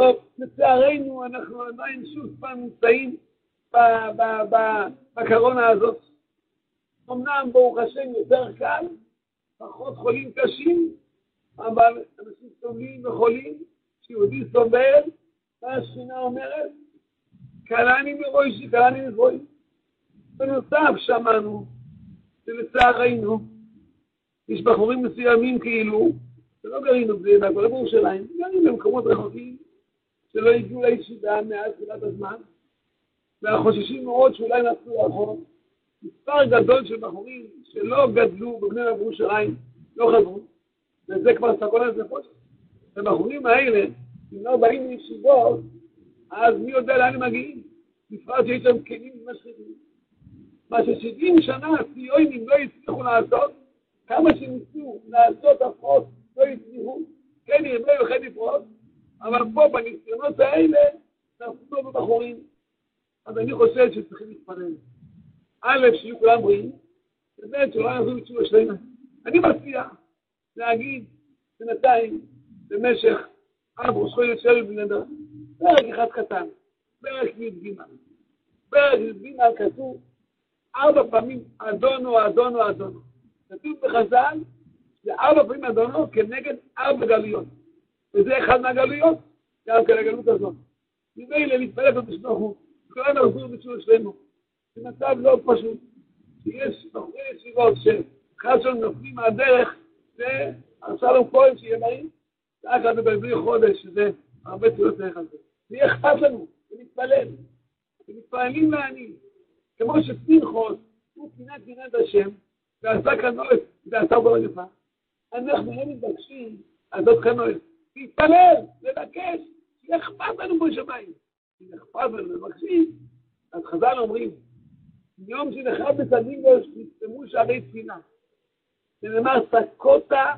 טוב, לצערנו אנחנו עדיין שוב פעם נמצאים בקורונה הזאת. אמנם ברוך השם יותר קל, פחות חולים קשים, אבל אנשים סובלים וחולים, שיהודי סובל, והשכינה אומרת, קלני מראשי, קלני מגוי. בנוסף שמענו, שלצערנו, יש בחורים מסוימים כאילו, שלא גרים בבני ברק, בירושלים, גרים במקומות רחוקים, שלא הגיעו לישיבה מאז תחילת הזמן, והחוששים מאוד שאולי נפלו לאחור. מספר גדול של בחורים שלא גדלו בבני ברק בירושלים, לא חזרו, וזה כבר סכנת נפש. הבחורים האלה, אם לא באים לישיבות, אז מי יודע לאן הם מגיעים? בפרט שיש שם כלים משחיתים. מה ש70 שנה הציונים לא הצליחו לעשות, כמה שניסו לעשות הפרות לא הצליחו, כן ירבה וכן יפרוט, אבל פה בניסיונות האלה נפלו בבחורים. אז אני חושב שצריכים להתפלל. א', שיהיו כולם בריאים, וב' שלא יעזו לתשובה שלמה. אני מציע להגיד בינתיים במשך עד ראש חודש של בני אדם, פרק אחד קטן, פרק י"ג. פרק י"ג כתוב 4 פעמים אדונו, אדונו, אדונו. כתוב בחז"ל, זה 4 פעמים אדונו כנגד 4 גלויות. וזה אחד מהגלויות, גם כן הגלות הזאת. ממילא להתפלל בקדוש ברוך הוא, כולנו נחזור בתשובה שלמה. זה מצב לא פשוט, שיש בחורי ישיבות שחס ושלום נופלים מהדרך, והרסלום כהן שיהיה בריא, רק עד בבלי חודש, שזה הרבה תפילות דרך על זה. זה יהיה אכפת לנו, ונתפלל. ומתפללים לעני, כמו שפנחס הוא פינת השם, ועשה כנועס, ועשה בו יפה. אנחנו לא מתבקשים לעשות כנועס. להתפלל, לבקש, שיהיה אכפת לנו בשמיים. אם אכפת לנו לבקשים, אז חז"ל אומרים, יום שנחרב בצדיקוש, נסתמו שערי תפילה. ונאמר, סקוטה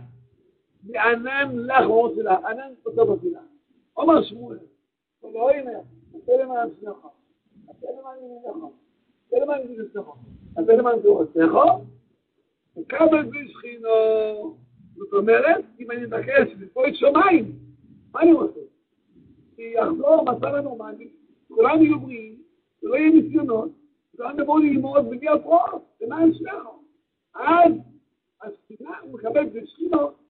בענן לך וראש שלה, ענן סקוטה בתפילה. אומר שמואל, ולא הנה, עשה למען שנך, עשה למען ימינך, עשה למען ימינך, עשה למען תורתך, וקבל בשכינו. זאת אומרת, אם אני מבקש לפה את שמיים, מה אני רוצה? כי יחזור מצב הנורמלי, כולם יהיו בריאים, ולא יהיו ניסיונות, וכולם יבואו ללמוד בלי הפרעות, למען שנך. אז הספינה הוא מקבל בשכינו,